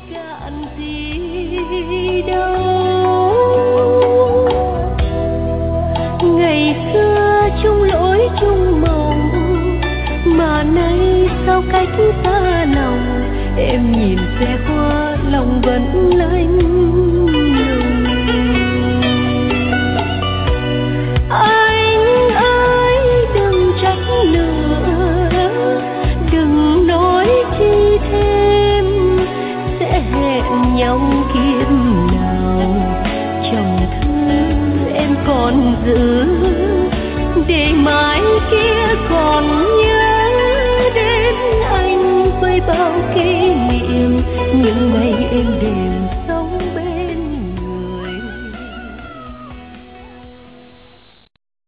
cạn gì đâu. Ngày xưa chung lối chung mộng, mà nay sao cách xa lòng. Em nhìn xe hoa lòng vẫn lạnh lùng. Anh ơi đừng trách nữa, đừng nói chi thêm. Sẽ hẹn nhau kiếp nào, trong thư em còn giữ, để mai kia còn nhớ đến anh với bao kỷ niệm những ngày em đêm